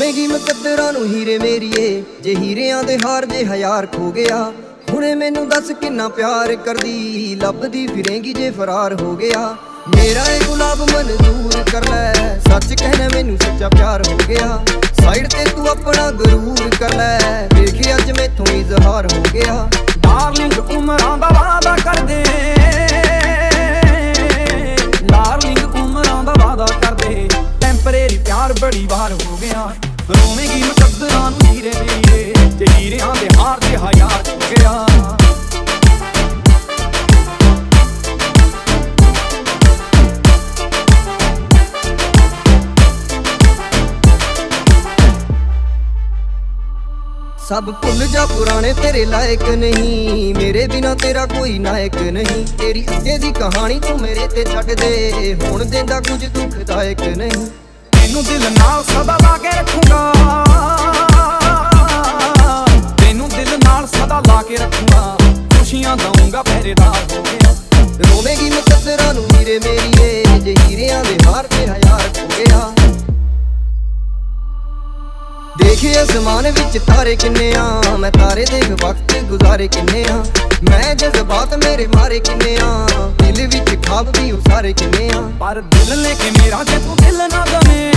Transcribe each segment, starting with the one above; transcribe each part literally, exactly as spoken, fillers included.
ਰੋਵੇਂਗੀ ਮੁਕੱਦਰਾਂ ਨੂੰ ਹੀਰੇ ਮੇਰੀਏ, ਜੇ ਹੀਰਿਆਂ ਦੇ ਹਾਰ ਜੇ ਹਜ਼ਾਰ ਖੋ ਗਿਆ। ਹੁਣੇ ਮੈਨੂੰ ਦੱਸ ਕਿੰਨਾ ਪਿਆਰ ਕਰਦੀ, ਲੱਭਦੀ ਫਿਰੇਂਗੀ ਜੇ ਫਰਾਰ ਹੋ ਗਿਆ। ਮੇਰਾ ਇਹ ਗੁਲਾਬ ਮਨਜ਼ੂਰ ਕਰ ਲੈ, ਸੱਚ ਕਹਿਣਾ ਮੈਨੂੰ ਸੱਚਾ ਪਿਆਰ ਹੋ ਗਿਆ। ਸਾਈਡ ਤੇ ਤੂੰ ਆਪਣਾ ਗਰੂਰ ਕਰ ਲੈ, ਵੇਖੀ ਅੱਜ ਮੈਥੋਂ ਇਜ਼ਹਾਰ ਹੋ ਗਿਆ। ਡਾਰਲਿੰਗ ਉਮਰਾਂ ਦਾ ਵਾਅਦਾ ਕਰਦੇ, ਡਾਰਲਿੰਗ ਉਮਰਾਂ ਦਾ ਵਾਅਦਾ ਕਰਦੇ, ਟੈਂਪਰੇਰੀ ਪਿਆਰ ਬੜੀ ਵਾਰ ਹੋ ਗਿਆ। ਰੋਵੇਂਗੀ ਮੁਕੱਦਰਾਂ ਨੂੰ ਹੀਰੇ ਮੇਰੀਏ, ਜੇ ਹੀਰਿਆਂ ਦੇ ਹਾਰ ਤੇ ਹਜ਼ਾਰ ਹੋ ਗਿਆ। ਸਭ ਭੁੱਲ ਜਾ ਪੁਰਾਣੇ ਤੇਰੇ ਲਾਇਕ ਨਹੀਂ, ਮੇਰੇ ਬਿਨਾ ਤੇਰਾ ਕੋਈ ਨਾਇਕ ਨਹੀਂ। ਤੇਰੀ ਅੱਗੇ ਦੀ ਕਹਾਣੀ ਤੂੰ ਮੇਰੇ ਤੇ ਛੱਡ ਦੇ, ਹੁਣ ਦਿੰਦਾ ਕੁਝ ਦੁਖਦਾਇਕ ਨਹੀਂ। ਤੈਨੂੰ ਦਿਲ ਨਾਲ ਸਦਾ ਲਾ ਕੇ ਰੱਖੂੰਗਾ, ਤੈਨੂੰ ਦਿਲ ਨਾਲ ਸਦਾ ਲਾ ਕੇ ਰੱਖੂੰਗਾ, ਖੁਸ਼ੀਆਂ ਦਊਂਗਾ ਪਹਿਰੇਦਾਰ ਹੋ ਗਿਆ। ਰੋਵੇਂਗੀ ਮੁਕੱਦਰਾਂ ਨੂੰ ਹੀਰੇ ਮੇਰੀਏ, ਜੇ ਹੀਰਿਆਂ ਦੇ ਹਾਰ ਤੇ ਹਜ਼ਾਰ ਹੋ ਗਿਆ। ਦੇਖੇ ਅਸਮਾਨ ਵਿੱਚ ਤਾਰੇ ਕਿੰਨੇ ਆ, ਮੈਂ ਤਾਰੇ ਦੇਖ ਵਕਤ ਗੁਜ਼ਾਰੇ ਕਿੰਨੇ ਆ। ਮੈਂ ਜਜ਼ਬਾਤ ਮੇਰੇ ਮਾਰੇ ਕਿੰਨੇ ਆ, ਦਿਲ ਵਿੱਚ ਖਾਬ ਵੀ ਉਸਾਰੇ ਕਿੰਨੇ ਆ। ਪਰ ਦਿਲ ਲੈ ਕੇ ਮੇਰਾ ਜੇ ਤੂੰ ਦਿਲ ਨਾ ਦਵੇਂ,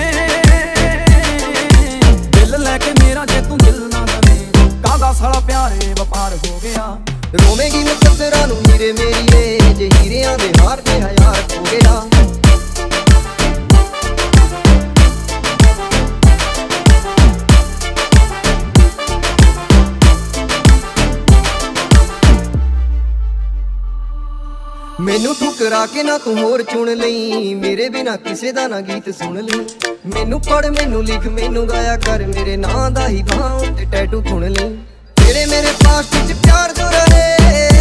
ਦਿਲ ਲੈ ਕੇ ਮੇਰਾ ਜੇ ਤੂੰ ਦਿਲ ਨਾ ਦਵੇਂ, ਕਾਹਦਾ ਸਾਲਾ ਪਿਆਰੇ ਵਪਾਰ ਹੋ ਗਿਆ। ਰੋਵੇਂਗੀ ਮੁਕੱਦਰਾਂ ਨੂੰ ਹੀਰੇ ਮੇਰੀਏ, ਜੇ ਹੀਰਿਆਂ ਦੇ ਹਾਰ ਤੇ ਹਜ਼ਾਰ ਹੋ ਗਿਆ। ਮੈਨੂੰ ਠੁਕਰਾ ਕੇ ਨਾ ਤੂੰ ਹੋਰ ਚੁਣ ਲਈ, ਮੇਰੇ ਬਿਨਾ ਕਿਸੇ ਦਾ ਨਾ ਗੀਤ ਸੁਣ ਲਈ। ਮੈਨੂੰ ਪੜ ਮੈਨੂੰ ਲਿਖ ਮੈਨੂੰ ਗਾਇਆ ਕਰ, ਮੇਰੇ ਨਾਂ ਦਾ ਹੀ ਬਾਹਾਂ ਉੱਤੇ ਟੈਟੂ ਖੁਣ ਲਈ। ਤੇਰੇ ਮੇਰੇ ਪਾਸਟ ਚ ਪਿਆਰ ਜੋ ਰਹੇ,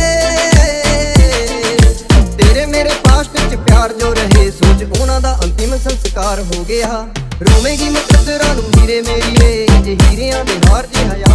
ਤੇਰੇ ਮੇਰੇ ਪਾਸਟ ਚ ਪਿਆਰ ਜੋ ਰਹੇ, ਸੋਚ ਉਹਨਾਂ ਦਾ ਅੰਤਿਮ ਸੰਸਕਾਰ ਹੋ ਗਿਆ। ਰੋਵੇਂਗੀ ਮੁਕੱਦਰਾਂ ਨੂੰ ਹੀਰੇ ਮੇਰੀਏ, ਜੇ ਹੀਰਿਆਂ ਦੇ ਹਾਰ ਜੇ ਹਜ਼ਾਰ